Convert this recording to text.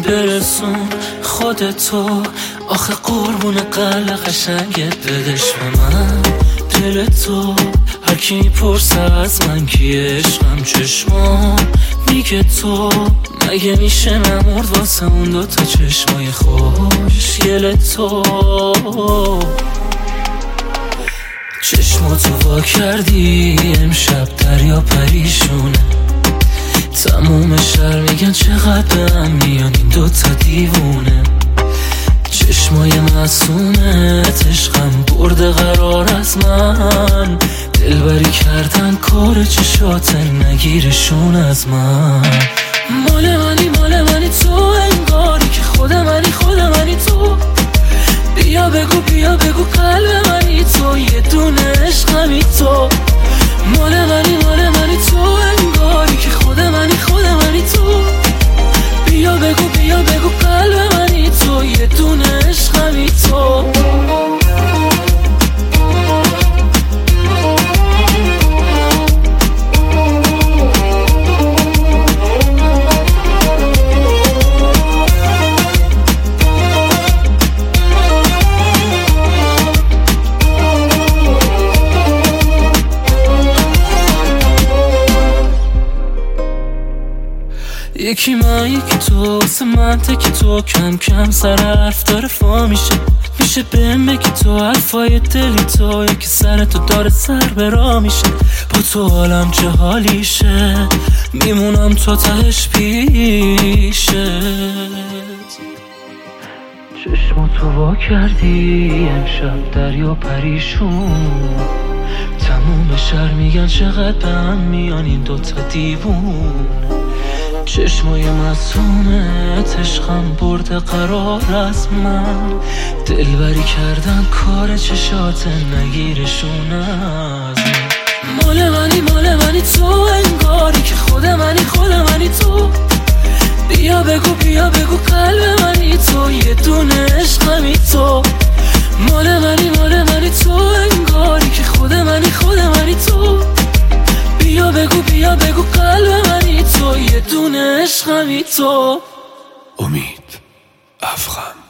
برسون خودتو، آخه قربون قلب قشنگت بدش به من دل تو. هر کی میپرسه از من کی عشقم، چشمام میگه تو. مگه میشه نمرد واسه اون دوتا چشمای خوشگل تو. چشماتو وا کردی امشب دریا پریشونه، تموم شهر میگن چقدر به هم میان این دوتا دیوونه. چشمای معصومت عشقم برده قرار از من، دلبری کردن کار چشات نگیرشون از من. مال منی تو، انگاری که خود منی تو. بیا بگو قلب منی تو، یه دونه عشقمی تو. مال منی تو، انگاری که خود منی تو. بیا بگو قلب منی تو، یه دونه عشقمی تو. یکی من یکی تو، واسه من تکی تو. کم کم سر حرف داره فا میشه بهم بگی تو حرفای دلی تو. یکی سر تو داره سر به راه میشه، با تو حالم چه حالیشه، میمونم تو تهش پیشت. چشماتو وا کردی امشب دریا پریشون، تموم شهر میگن چقدر به هم میان این دوتا دیوون. چشمای معصومت عشقم برده قرار از من، دلبری کردن کار چشات نگیرشون از من. مال منی تو، انگاری که خود منی تو. بیا بگو قلب منی تو، یه دونه عشقمی تو. مال منی تو، انگاری که خود منی تو. بیا بگو قلب منی تو، یه دونه عشقمی تو. امید افغان.